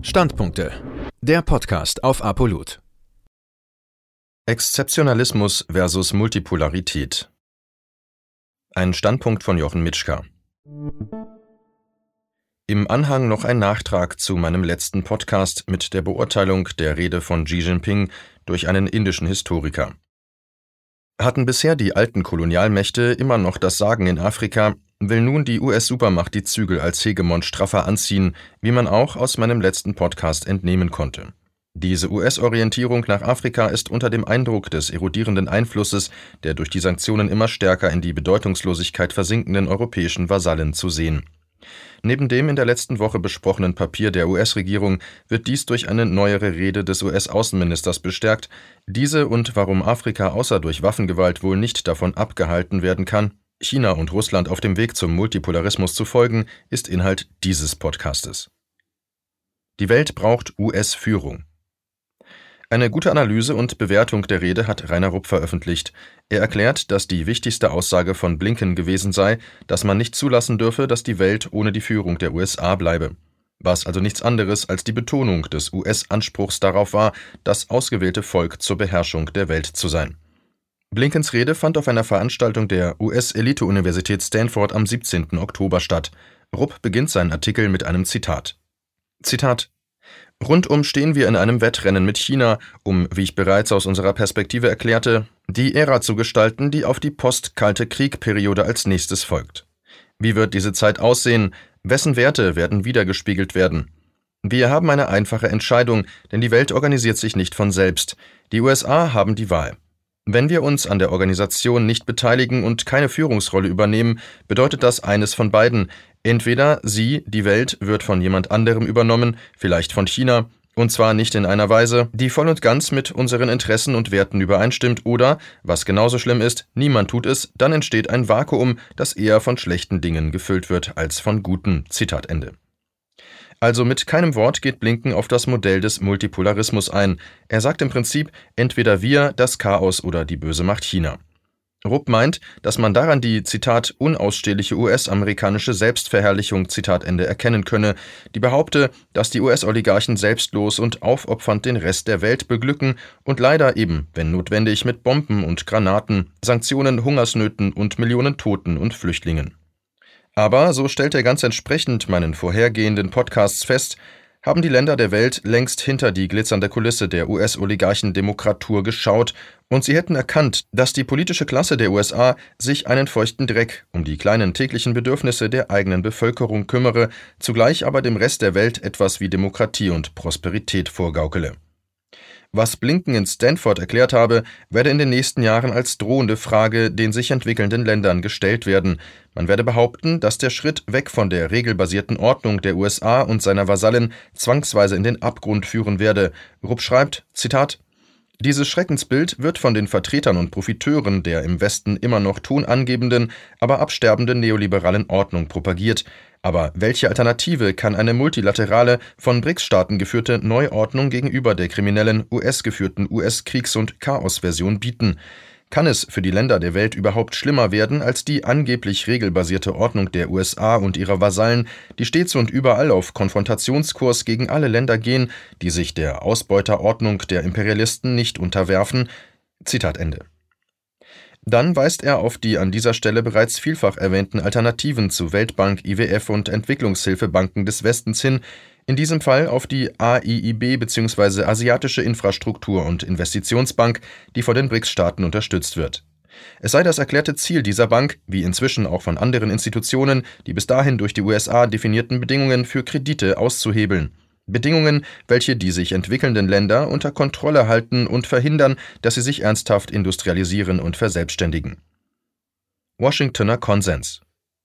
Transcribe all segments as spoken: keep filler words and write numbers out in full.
Standpunkte. Der Podcast auf Apolut. Exzeptionalismus versus Multipolarität. Ein Standpunkt von Jochen Mitschka. Im Anhang noch ein Nachtrag zu meinem letzten Podcast mit der Beurteilung der Rede von Xi Jinping durch einen indischen Historiker. Hatten bisher die alten Kolonialmächte immer noch das Sagen in Afrika, will nun die U S-Supermacht die Zügel als Hegemon straffer anziehen, wie man auch aus meinem letzten Podcast entnehmen konnte. Diese U S-Orientierung nach Afrika ist unter dem Eindruck des erodierenden Einflusses der durch die Sanktionen immer stärker in die Bedeutungslosigkeit versinkenden europäischen Vasallen zu sehen. Neben dem in der letzten Woche besprochenen Papier der U S-Regierung wird dies durch eine neuere Rede des U S-Außenministers bestärkt. Diese und warum Afrika außer durch Waffengewalt wohl nicht davon abgehalten werden kann, China und Russland auf dem Weg zum Multipolarismus zu folgen, ist Inhalt dieses Podcastes. Die Welt braucht U S-Führung. Eine gute Analyse und Bewertung der Rede hat Rainer Rupp veröffentlicht. Er erklärt, dass die wichtigste Aussage von Blinken gewesen sei, dass man nicht zulassen dürfe, dass die Welt ohne die Führung der U S A bleibe. Was also nichts anderes als die Betonung des U S-Anspruchs darauf war, das ausgewählte Volk zur Beherrschung der Welt zu sein. Blinkens Rede fand auf einer Veranstaltung der U S-Elite-Universität Stanford am siebzehnten Oktober statt. Rupp beginnt seinen Artikel mit einem Zitat. Zitat: Rundum stehen wir in einem Wettrennen mit China, um, wie ich bereits aus unserer Perspektive erklärte, die Ära zu gestalten, die auf die Post-Kalte-Krieg-Periode als nächstes folgt. Wie wird diese Zeit aussehen? Wessen Werte werden wiedergespiegelt werden? Wir haben eine einfache Entscheidung, denn die Welt organisiert sich nicht von selbst. Die U S A haben die Wahl. Wenn wir uns an der Organisation nicht beteiligen und keine Führungsrolle übernehmen, bedeutet das eines von beiden. Entweder sie, die Welt, wird von jemand anderem übernommen, vielleicht von China, und zwar nicht in einer Weise, die voll und ganz mit unseren Interessen und Werten übereinstimmt, oder, was genauso schlimm ist, niemand tut es, dann entsteht ein Vakuum, das eher von schlechten Dingen gefüllt wird als von guten. Zitat Ende. Also mit keinem Wort geht Blinken auf das Modell des Multipolarismus ein. Er sagt im Prinzip, entweder wir, das Chaos oder die böse Macht China. Rupp meint, dass man daran die, Zitat, unausstehliche U S-amerikanische Selbstverherrlichung, Zitat Ende, erkennen könne, die behaupte, dass die U S-Oligarchen selbstlos und aufopfernd den Rest der Welt beglücken und leider eben, wenn notwendig, mit Bomben und Granaten, Sanktionen, Hungersnöten und Millionen Toten und Flüchtlingen. Aber, so stellt er ganz entsprechend meinen vorhergehenden Podcasts fest, haben die Länder der Welt längst hinter die glitzernde Kulisse der U S-Oligarchendemokratur geschaut und sie hätten erkannt, dass die politische Klasse der U S A sich einen feuchten Dreck um die kleinen täglichen Bedürfnisse der eigenen Bevölkerung kümmere, zugleich aber dem Rest der Welt etwas wie Demokratie und Prosperität vorgaukele. Was Blinken in Stanford erklärt habe, werde in den nächsten Jahren als drohende Frage den sich entwickelnden Ländern gestellt werden. Man werde behaupten, dass der Schritt weg von der regelbasierten Ordnung der U S A und seiner Vasallen zwangsweise in den Abgrund führen werde. Rupp schreibt, Zitat: Dieses Schreckensbild wird von den Vertretern und Profiteuren der im Westen immer noch tonangebenden, aber absterbenden neoliberalen Ordnung propagiert. Aber welche Alternative kann eine multilaterale, von B R I C S-Staaten geführte Neuordnung gegenüber der kriminellen, U S-geführten U S-Kriegs- und Chaos-Version bieten? Kann es für die Länder der Welt überhaupt schlimmer werden als die angeblich regelbasierte Ordnung der U S A und ihrer Vasallen, die stets und überall auf Konfrontationskurs gegen alle Länder gehen, die sich der Ausbeuterordnung der Imperialisten nicht unterwerfen? Zitat Ende. Dann weist er auf die an dieser Stelle bereits vielfach erwähnten Alternativen zu Weltbank, I W F und Entwicklungshilfebanken des Westens hin, in diesem Fall auf die A I I B bzw. Asiatische Infrastruktur- und Investitionsbank, die von den B R I C S-Staaten unterstützt wird. Es sei das erklärte Ziel dieser Bank, wie inzwischen auch von anderen Institutionen, die bis dahin durch die U S A definierten Bedingungen für Kredite auszuhebeln. Bedingungen, welche die sich entwickelnden Länder unter Kontrolle halten und verhindern, dass sie sich ernsthaft industrialisieren und verselbstständigen. Washingtoner Konsens.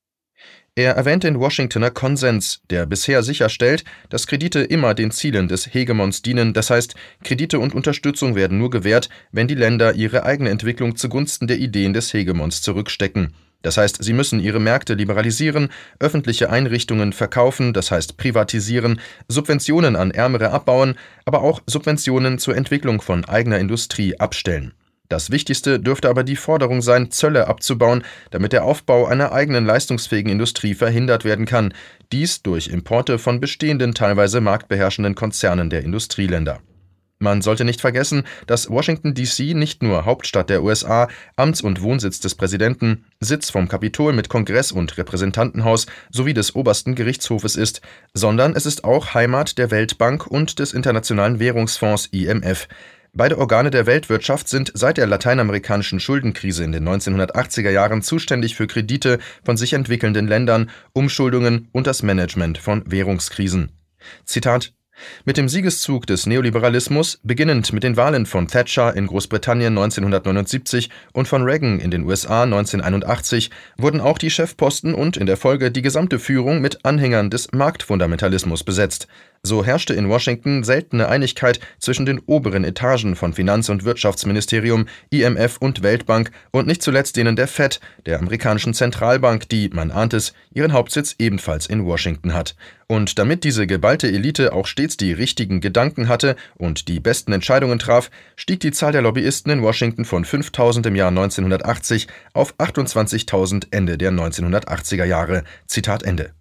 Er erwähnt den Washingtoner Konsens, der bisher sicherstellt, dass Kredite immer den Zielen des Hegemons dienen, das heißt, Kredite und Unterstützung werden nur gewährt, wenn die Länder ihre eigene Entwicklung zugunsten der Ideen des Hegemons zurückstecken. Das heißt, sie müssen ihre Märkte liberalisieren, öffentliche Einrichtungen verkaufen, das heißt privatisieren, Subventionen an Ärmere abbauen, aber auch Subventionen zur Entwicklung von eigener Industrie abstellen. Das Wichtigste dürfte aber die Forderung sein, Zölle abzubauen, damit der Aufbau einer eigenen leistungsfähigen Industrie verhindert werden kann, dies durch Importe von bestehenden, teilweise marktbeherrschenden Konzernen der Industrieländer. Man sollte nicht vergessen, dass Washington D C nicht nur Hauptstadt der U S A, Amts- und Wohnsitz des Präsidenten, Sitz vom Kapitol mit Kongress und Repräsentantenhaus sowie des obersten Gerichtshofes ist, sondern es ist auch Heimat der Weltbank und des Internationalen Währungsfonds I M F. Beide Organe der Weltwirtschaft sind seit der lateinamerikanischen Schuldenkrise in den neunzehnhundertachtziger Jahren zuständig für Kredite von sich entwickelnden Ländern, Umschuldungen und das Management von Währungskrisen. Zitat: Mit dem Siegeszug des Neoliberalismus, beginnend mit den Wahlen von Thatcher in Großbritannien neunzehnhundertneunundsiebzig und von Reagan in den U S A neunzehnhunderteinundachtzig, wurden auch die Chefposten und in der Folge die gesamte Führung mit Anhängern des Marktfundamentalismus besetzt. So herrschte in Washington seltene Einigkeit zwischen den oberen Etagen von Finanz- und Wirtschaftsministerium, I M F und Weltbank und nicht zuletzt denen der Fed, der amerikanischen Zentralbank, die, man ahnt es, ihren Hauptsitz ebenfalls in Washington hat. Und damit diese geballte Elite auch stets die richtigen Gedanken hatte und die besten Entscheidungen traf, stieg die Zahl der Lobbyisten in Washington von fünftausend im Jahr neunzehnhundertachtzig auf achtundzwanzigtausend Ende der neunzehnhundertachtziger Jahre. Zitat Ende.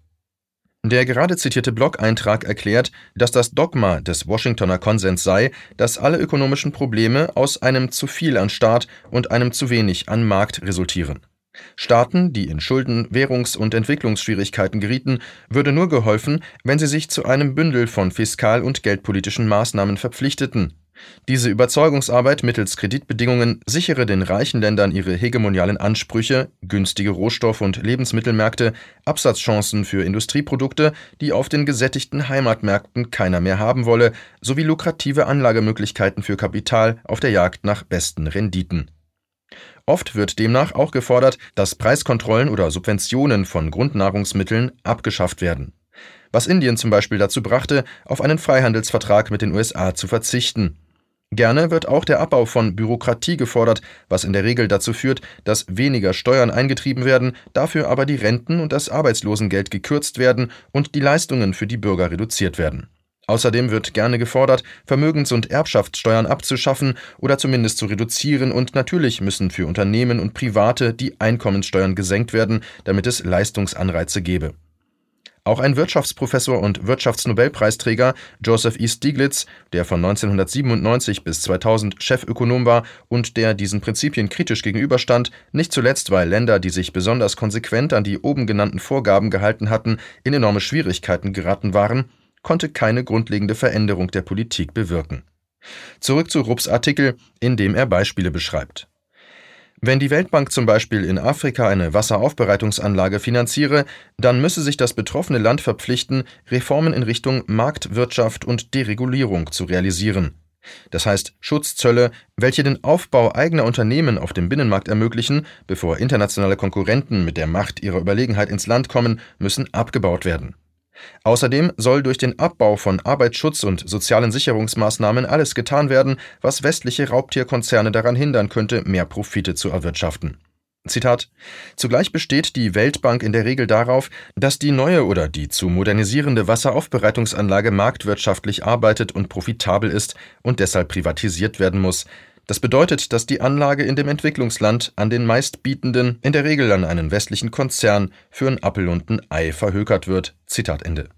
Der gerade zitierte Blog-Eintrag erklärt, dass das Dogma des Washingtoner Konsens sei, dass alle ökonomischen Probleme aus einem zu viel an Staat und einem zu wenig an Markt resultieren. Staaten, die in Schulden-, Währungs- und Entwicklungsschwierigkeiten gerieten, würde nur geholfen, wenn sie sich zu einem Bündel von fiskal- und geldpolitischen Maßnahmen verpflichteten. Diese Überzeugungsarbeit mittels Kreditbedingungen sichere den reichen Ländern ihre hegemonialen Ansprüche, günstige Rohstoff- und Lebensmittelmärkte, Absatzchancen für Industrieprodukte, die auf den gesättigten Heimatmärkten keiner mehr haben wolle, sowie lukrative Anlagemöglichkeiten für Kapital auf der Jagd nach besten Renditen. Oft wird demnach auch gefordert, dass Preiskontrollen oder Subventionen von Grundnahrungsmitteln abgeschafft werden. Was Indien zum Beispiel dazu brachte, auf einen Freihandelsvertrag mit den U S A zu verzichten. Gerne wird auch der Abbau von Bürokratie gefordert, was in der Regel dazu führt, dass weniger Steuern eingetrieben werden, dafür aber die Renten und das Arbeitslosengeld gekürzt werden und die Leistungen für die Bürger reduziert werden. Außerdem wird gerne gefordert, Vermögens- und Erbschaftssteuern abzuschaffen oder zumindest zu reduzieren, und natürlich müssen für Unternehmen und Private die Einkommenssteuern gesenkt werden, damit es Leistungsanreize gebe. Auch ein Wirtschaftsprofessor und Wirtschaftsnobelpreisträger, Joseph E. Stiglitz, der von neunzehnhundertsiebenundneunzig bis zweitausend Chefökonom war und der diesen Prinzipien kritisch gegenüberstand, nicht zuletzt, weil Länder, die sich besonders konsequent an die oben genannten Vorgaben gehalten hatten, in enorme Schwierigkeiten geraten waren, konnte keine grundlegende Veränderung der Politik bewirken. Zurück zu Rupps Artikel, in dem er Beispiele beschreibt. Wenn die Weltbank zum Beispiel in Afrika eine Wasseraufbereitungsanlage finanziere, dann müsse sich das betroffene Land verpflichten, Reformen in Richtung Marktwirtschaft und Deregulierung zu realisieren. Das heißt Schutzzölle, welche den Aufbau eigener Unternehmen auf dem Binnenmarkt ermöglichen, bevor internationale Konkurrenten mit der Macht ihrer Überlegenheit ins Land kommen, müssen abgebaut werden. Außerdem soll durch den Abbau von Arbeitsschutz- und sozialen Sicherungsmaßnahmen alles getan werden, was westliche Raubtierkonzerne daran hindern könnte, mehr Profite zu erwirtschaften. Zitat: Zugleich besteht die Weltbank in der Regel darauf, dass die neue oder die zu modernisierende Wasseraufbereitungsanlage marktwirtschaftlich arbeitet und profitabel ist und deshalb privatisiert werden muss. Das bedeutet, dass die Anlage in dem Entwicklungsland an den Meistbietenden, in der Regel an einen westlichen Konzern, für ein Appel und ein Ei verhökert wird. Zitat Ende.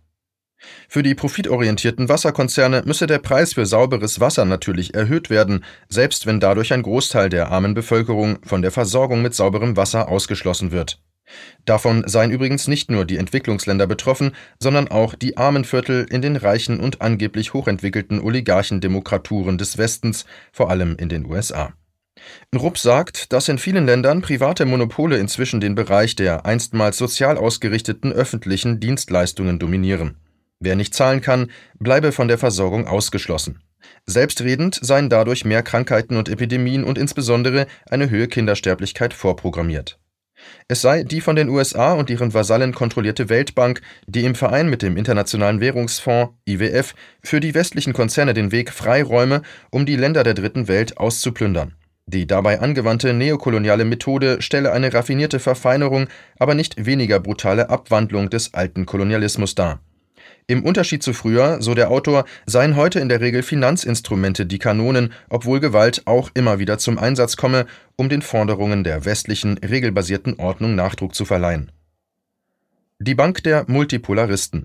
Für die profitorientierten Wasserkonzerne müsse der Preis für sauberes Wasser natürlich erhöht werden, selbst wenn dadurch ein Großteil der armen Bevölkerung von der Versorgung mit sauberem Wasser ausgeschlossen wird. Davon seien übrigens nicht nur die Entwicklungsländer betroffen, sondern auch die armen Viertel in den reichen und angeblich hochentwickelten Oligarchendemokraturen des Westens, vor allem in den U S A. Rupp sagt, dass in vielen Ländern private Monopole inzwischen den Bereich der einstmals sozial ausgerichteten öffentlichen Dienstleistungen dominieren. Wer nicht zahlen kann, bleibe von der Versorgung ausgeschlossen. Selbstredend seien dadurch mehr Krankheiten und Epidemien und insbesondere eine hohe Kindersterblichkeit vorprogrammiert. Es sei die von den U S A und ihren Vasallen kontrollierte Weltbank, die im Verein mit dem Internationalen Währungsfonds I W F für die westlichen Konzerne den Weg freiräume, um die Länder der Dritten Welt auszuplündern. Die dabei angewandte neokoloniale Methode stelle eine raffinierte Verfeinerung, aber nicht weniger brutale Abwandlung des alten Kolonialismus dar. Im Unterschied zu früher, so der Autor, seien heute in der Regel Finanzinstrumente die Kanonen, obwohl Gewalt auch immer wieder zum Einsatz komme, um den Forderungen der westlichen, regelbasierten Ordnung Nachdruck zu verleihen. Die Bank der Multipolaristen.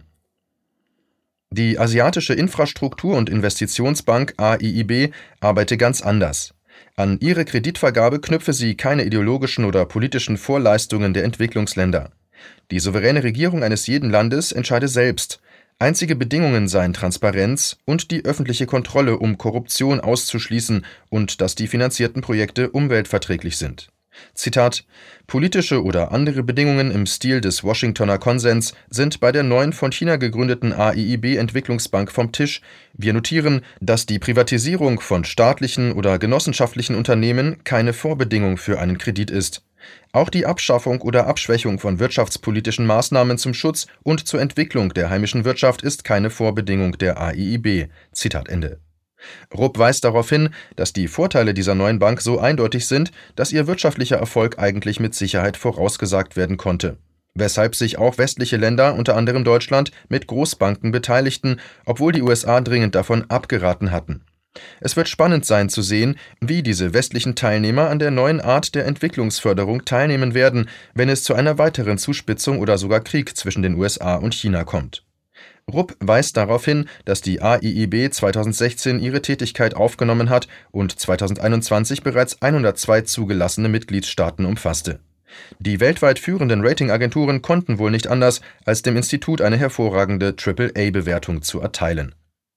Die Asiatische Infrastruktur- und Investitionsbank A I I B arbeite ganz anders. An ihre Kreditvergabe knüpfe sie keine ideologischen oder politischen Vorleistungen der Entwicklungsländer. Die souveräne Regierung eines jeden Landes entscheide selbst. Einzige Bedingungen seien Transparenz und die öffentliche Kontrolle, um Korruption auszuschließen und dass die finanzierten Projekte umweltverträglich sind. Zitat: Politische oder andere Bedingungen im Stil des Washingtoner Konsens sind bei der neuen von China gegründeten A I I B-Entwicklungsbank vom Tisch. Wir notieren, dass die Privatisierung von staatlichen oder genossenschaftlichen Unternehmen keine Vorbedingung für einen Kredit ist. Auch die Abschaffung oder Abschwächung von wirtschaftspolitischen Maßnahmen zum Schutz und zur Entwicklung der heimischen Wirtschaft ist keine Vorbedingung der A I I B. Zitat Ende. Rupp weist darauf hin, dass die Vorteile dieser neuen Bank so eindeutig sind, dass ihr wirtschaftlicher Erfolg eigentlich mit Sicherheit vorausgesagt werden konnte. Weshalb sich auch westliche Länder, unter anderem Deutschland, mit Großbanken beteiligten, obwohl die U S A dringend davon abgeraten hatten. Es wird spannend sein zu sehen, wie diese westlichen Teilnehmer an der neuen Art der Entwicklungsförderung teilnehmen werden, wenn es zu einer weiteren Zuspitzung oder sogar Krieg zwischen den U S A und China kommt. Rupp weist darauf hin, dass die A I I B zweitausendsechzehn ihre Tätigkeit aufgenommen hat und zweitausendeinundzwanzig bereits hundertzwei zugelassene Mitgliedstaaten umfasste. Die weltweit führenden Ratingagenturen konnten wohl nicht anders, als dem Institut eine hervorragende Triple A Bewertung zu erteilen.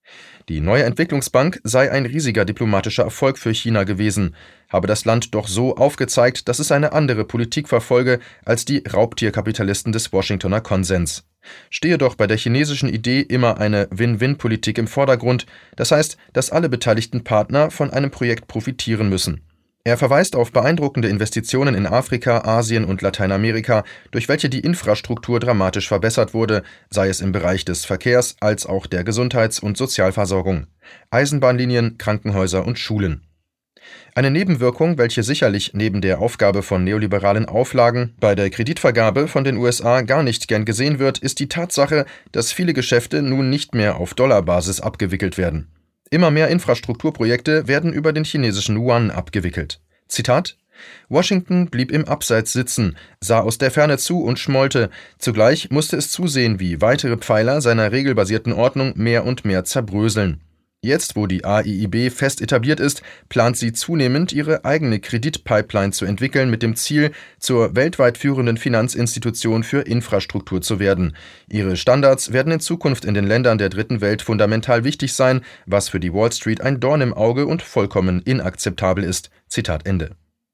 Die neue Entwicklungsbank sei ein riesiger diplomatischer Erfolg für China gewesen, habe das Land doch so aufgezeigt, dass es eine andere Politik verfolge als die Raubtierkapitalisten des Washingtoner Konsens. Stehe doch bei der chinesischen Idee immer eine Win-Win-Politik im Vordergrund, das heißt, dass alle beteiligten Partner von einem Projekt profitieren müssen. Er verweist auf beeindruckende Investitionen in Afrika, Asien und Lateinamerika, durch welche die Infrastruktur dramatisch verbessert wurde, sei es im Bereich des Verkehrs als auch der Gesundheits- und Sozialversorgung, Eisenbahnlinien, Krankenhäuser und Schulen. Eine Nebenwirkung, welche sicherlich neben der Aufgabe von neoliberalen Auflagen bei der Kreditvergabe von den U S A gar nicht gern gesehen wird, ist die Tatsache, dass viele Geschäfte nun nicht mehr auf Dollarbasis abgewickelt werden. Immer mehr Infrastrukturprojekte werden über den chinesischen Yuan abgewickelt. Zitat: Washington blieb im Abseits sitzen, sah aus der Ferne zu und schmollte. Zugleich musste es zusehen, wie weitere Pfeiler seiner regelbasierten Ordnung mehr und mehr zerbröseln. Jetzt, wo die A I I B fest etabliert ist, plant sie zunehmend, ihre eigene Kreditpipeline zu entwickeln mit dem Ziel, zur weltweit führenden Finanzinstitution für Infrastruktur zu werden. Ihre Standards werden in Zukunft in den Ländern der Dritten Welt fundamental wichtig sein, was für die Wall Street ein Dorn im Auge und vollkommen inakzeptabel ist. Zitat Ende.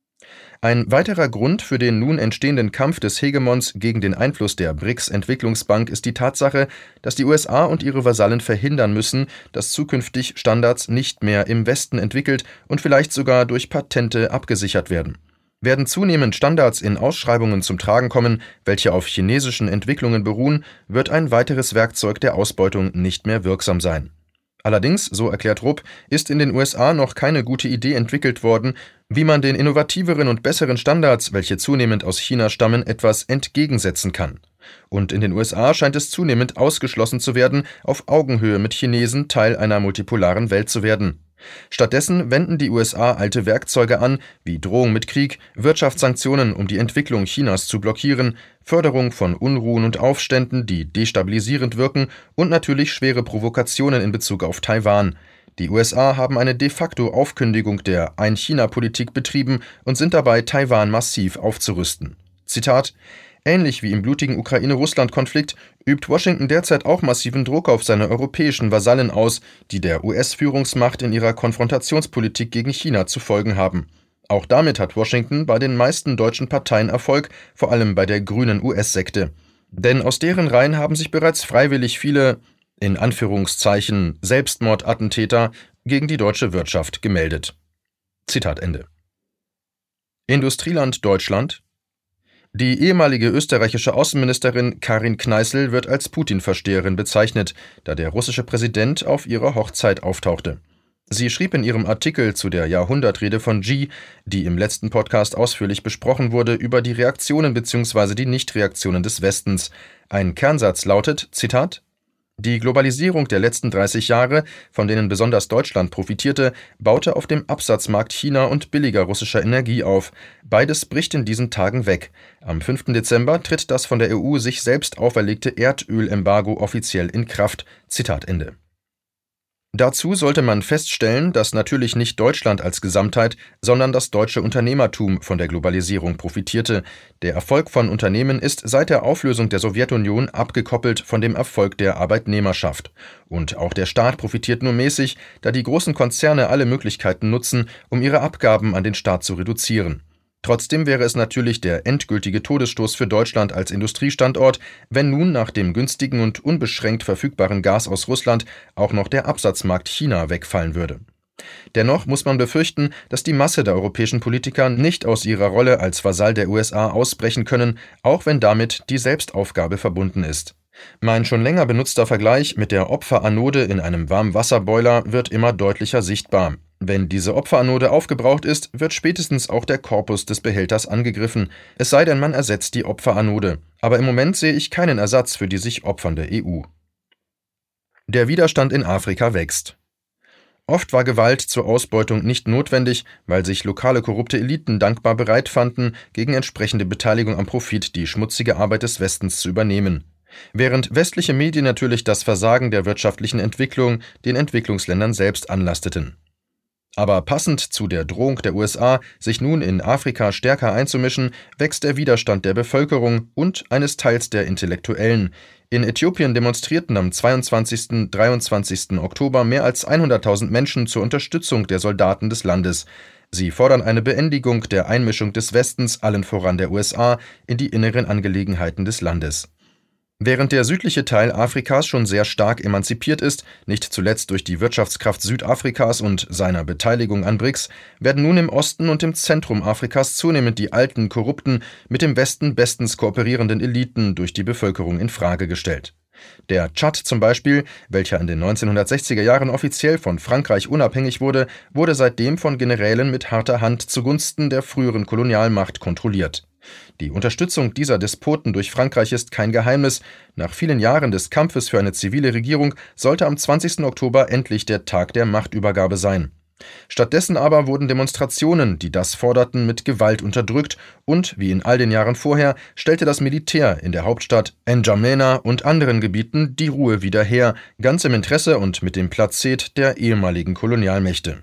Ein weiterer Grund für den nun entstehenden Kampf des Hegemons gegen den Einfluss der B R I C S-Entwicklungsbank ist die Tatsache, dass die U S A und ihre Vasallen verhindern müssen, dass zukünftig Standards nicht mehr im Westen entwickelt und vielleicht sogar durch Patente abgesichert werden. Werden zunehmend Standards in Ausschreibungen zum Tragen kommen, welche auf chinesischen Entwicklungen beruhen, wird ein weiteres Werkzeug der Ausbeutung nicht mehr wirksam sein. Allerdings, so erklärt Rupp, ist in den U S A noch keine gute Idee entwickelt worden, wie man den innovativeren und besseren Standards, welche zunehmend aus China stammen, etwas entgegensetzen kann. Und in den U S A scheint es zunehmend ausgeschlossen zu werden, auf Augenhöhe mit Chinesen Teil einer multipolaren Welt zu werden. Stattdessen wenden die U S A alte Werkzeuge an, wie Drohung mit Krieg, Wirtschaftssanktionen, um die Entwicklung Chinas zu blockieren, Förderung von Unruhen und Aufständen, die destabilisierend wirken, und natürlich schwere Provokationen in Bezug auf Taiwan. Die U S A haben eine de facto Aufkündigung der Ein-China-Politik betrieben und sind dabei, Taiwan massiv aufzurüsten. Zitat: Ähnlich wie im blutigen Ukraine-Russland-Konflikt übt Washington derzeit auch massiven Druck auf seine europäischen Vasallen aus, die der U S-Führungsmacht in ihrer Konfrontationspolitik gegen China zu folgen haben. Auch damit hat Washington bei den meisten deutschen Parteien Erfolg, vor allem bei der grünen U S-Sekte. Denn aus deren Reihen haben sich bereits freiwillig viele, in Anführungszeichen, Selbstmordattentäter gegen die deutsche Wirtschaft gemeldet. Zitat Ende. Industrieland Deutschland. Die ehemalige österreichische Außenministerin Karin Kneißl wird als Putin-Versteherin bezeichnet, da der russische Präsident auf ihrer Hochzeit auftauchte. Sie schrieb in ihrem Artikel zu der Jahrhundertrede von Xi, die im letzten Podcast ausführlich besprochen wurde, über die Reaktionen bzw. die Nichtreaktionen des Westens. Ein Kernsatz lautet, Zitat: Die Globalisierung der letzten dreißig Jahre, von denen besonders Deutschland profitierte, baute auf dem Absatzmarkt China und billiger russischer Energie auf. Beides bricht in diesen Tagen weg. Am fünften Dezember tritt das von der E U sich selbst auferlegte Erdölembargo offiziell in Kraft. Zitat Ende. Dazu sollte man feststellen, dass natürlich nicht Deutschland als Gesamtheit, sondern das deutsche Unternehmertum von der Globalisierung profitierte. Der Erfolg von Unternehmen ist seit der Auflösung der Sowjetunion abgekoppelt von dem Erfolg der Arbeitnehmerschaft. Und auch der Staat profitiert nur mäßig, da die großen Konzerne alle Möglichkeiten nutzen, um ihre Abgaben an den Staat zu reduzieren. Trotzdem wäre es natürlich der endgültige Todesstoß für Deutschland als Industriestandort, wenn nun nach dem günstigen und unbeschränkt verfügbaren Gas aus Russland auch noch der Absatzmarkt China wegfallen würde. Dennoch muss man befürchten, dass die Masse der europäischen Politiker nicht aus ihrer Rolle als Vasall der U S A ausbrechen können, auch wenn damit die Selbstaufgabe verbunden ist. Mein schon länger benutzter Vergleich mit der Opferanode in einem Warmwasserboiler wird immer deutlicher sichtbar. Wenn diese Opferanode aufgebraucht ist, wird spätestens auch der Korpus des Behälters angegriffen, es sei denn, man ersetzt die Opferanode. Aber im Moment sehe ich keinen Ersatz für die sich opfernde E U. Der Widerstand in Afrika wächst. Oft war Gewalt zur Ausbeutung nicht notwendig, weil sich lokale korrupte Eliten dankbar bereit fanden, gegen entsprechende Beteiligung am Profit die schmutzige Arbeit des Westens zu übernehmen. Während westliche Medien natürlich das Versagen der wirtschaftlichen Entwicklung den Entwicklungsländern selbst anlasteten. Aber passend zu der Drohung der U S A, sich nun in Afrika stärker einzumischen, wächst der Widerstand der Bevölkerung und eines Teils der Intellektuellen. In Äthiopien demonstrierten am zweiundzwanzigsten und dreiundzwanzigsten Oktober mehr als hunderttausend Menschen zur Unterstützung der Soldaten des Landes. Sie fordern eine Beendigung der Einmischung des Westens, allen voran der U S A, in die inneren Angelegenheiten des Landes. Während der südliche Teil Afrikas schon sehr stark emanzipiert ist, nicht zuletzt durch die Wirtschaftskraft Südafrikas und seiner Beteiligung an B R I C S, werden nun im Osten und im Zentrum Afrikas zunehmend die alten, korrupten, mit dem Westen bestens kooperierenden Eliten durch die Bevölkerung in Frage gestellt. Der Tschad zum Beispiel, welcher in den neunzehnhundertsechziger Jahren offiziell von Frankreich unabhängig wurde, wurde seitdem von Generälen mit harter Hand zugunsten der früheren Kolonialmacht kontrolliert. Die Unterstützung dieser Despoten durch Frankreich ist kein Geheimnis. Nach vielen Jahren des Kampfes für eine zivile Regierung sollte am zwanzigsten Oktober endlich der Tag der Machtübergabe sein. Stattdessen aber wurden Demonstrationen, die das forderten, mit Gewalt unterdrückt und, wie in all den Jahren vorher, stellte das Militär in der Hauptstadt N'Djamena und anderen Gebieten die Ruhe wieder her, ganz im Interesse und mit dem Plazet der ehemaligen Kolonialmächte.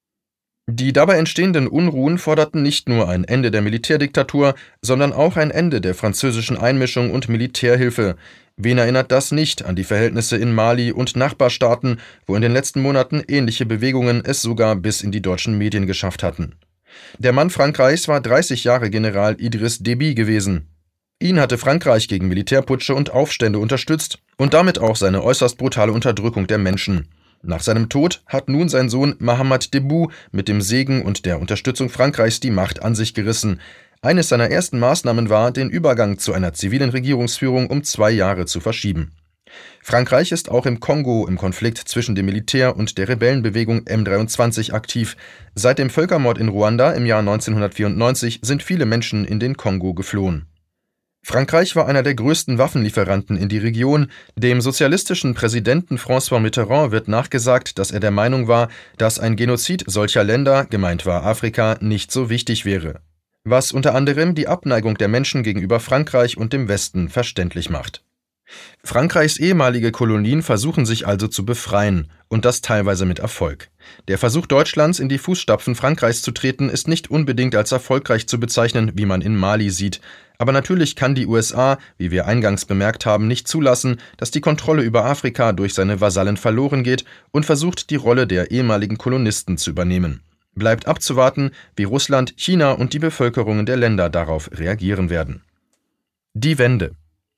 Die dabei entstehenden Unruhen forderten nicht nur ein Ende der Militärdiktatur, sondern auch ein Ende der französischen Einmischung und Militärhilfe. Wen erinnert das nicht an die Verhältnisse in Mali und Nachbarstaaten, wo in den letzten Monaten ähnliche Bewegungen es sogar bis in die deutschen Medien geschafft hatten? Der Mann Frankreichs war dreißig Jahre General Idriss Déby gewesen. Ihn hatte Frankreich gegen Militärputsche und Aufstände unterstützt und damit auch seine äußerst brutale Unterdrückung der Menschen. Nach seinem Tod hat nun sein Sohn Mahamat Debou mit dem Segen und der Unterstützung Frankreichs die Macht an sich gerissen. Eines seiner ersten Maßnahmen war, den Übergang zu einer zivilen Regierungsführung um zwei Jahre zu verschieben. Frankreich ist auch im Kongo im Konflikt zwischen dem Militär und der Rebellenbewegung M dreiundzwanzig aktiv. Seit dem Völkermord in Ruanda im Jahr neunzehnhundertvierundneunzig sind viele Menschen in den Kongo geflohen. Frankreich war einer der größten Waffenlieferanten in die Region. Dem sozialistischen Präsidenten François Mitterrand wird nachgesagt, dass er der Meinung war, dass ein Genozid solcher Länder, gemeint war Afrika, nicht so wichtig wäre. Was unter anderem die Abneigung der Menschen gegenüber Frankreich und dem Westen verständlich macht. Frankreichs ehemalige Kolonien versuchen sich also zu befreien, und das teilweise mit Erfolg. Der Versuch Deutschlands, in die Fußstapfen Frankreichs zu treten, ist nicht unbedingt als erfolgreich zu bezeichnen, wie man in Mali sieht. Aber natürlich kann die U S A, wie wir eingangs bemerkt haben, nicht zulassen, dass die Kontrolle über Afrika durch seine Vasallen verloren geht und versucht, die Rolle der ehemaligen Kolonisten zu übernehmen. Bleibt abzuwarten, wie Russland, China und die Bevölkerungen der Länder darauf reagieren werden. Die Wende.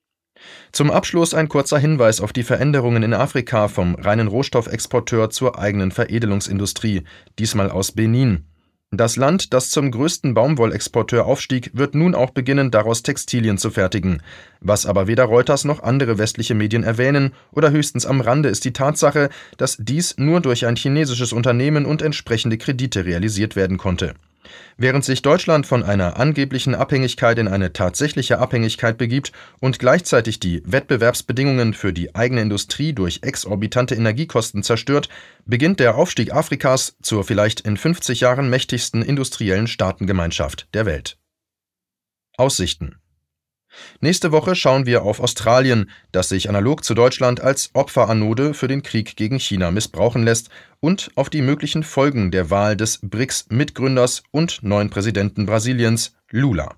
Zum Abschluss ein kurzer Hinweis auf die Veränderungen in Afrika vom reinen Rohstoffexporteur zur eigenen Veredelungsindustrie, diesmal aus Benin. Das Land, das zum größten Baumwollexporteur aufstieg, wird nun auch beginnen, daraus Textilien zu fertigen. Was aber weder Reuters noch andere westliche Medien erwähnen oder höchstens am Rande ist die Tatsache, dass dies nur durch ein chinesisches Unternehmen und entsprechende Kredite realisiert werden konnte. Während sich Deutschland von einer angeblichen Abhängigkeit in eine tatsächliche Abhängigkeit begibt und gleichzeitig die Wettbewerbsbedingungen für die eigene Industrie durch exorbitante Energiekosten zerstört, beginnt der Aufstieg Afrikas zur vielleicht in fünfzig Jahren mächtigsten industriellen Staatengemeinschaft der Welt. Aussichten: Nächste Woche schauen wir auf Australien, das sich analog zu Deutschland als Opferanode für den Krieg gegen China missbrauchen lässt, und auf die möglichen Folgen der Wahl des B R I C S-Mitgründers und neuen Präsidenten Brasiliens, Lula.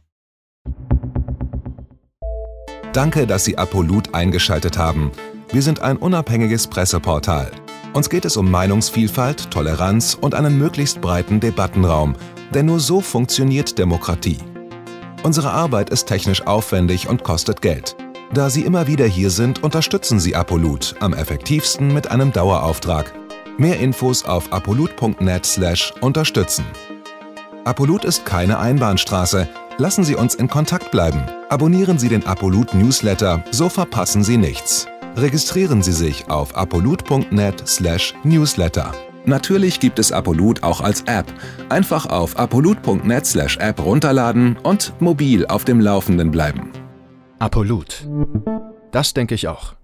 Danke, dass Sie Apolut eingeschaltet haben. Wir sind ein unabhängiges Presseportal. Uns geht es um Meinungsvielfalt, Toleranz und einen möglichst breiten Debattenraum, denn nur so funktioniert Demokratie. Unsere Arbeit ist technisch aufwendig und kostet Geld. Da Sie immer wieder hier sind, unterstützen Sie Apolut am effektivsten mit einem Dauerauftrag. Mehr Infos auf apolut punkt net slash unterstützen. Apolut ist keine Einbahnstraße. Lassen Sie uns in Kontakt bleiben. Abonnieren Sie den Apolut Newsletter, so verpassen Sie nichts. Registrieren Sie sich auf apolut punkt net slash newsletter. Natürlich gibt es Apolut auch als App. Einfach auf apolut punkt net slash app runterladen und mobil auf dem Laufenden bleiben. Apolut. Das denke ich auch.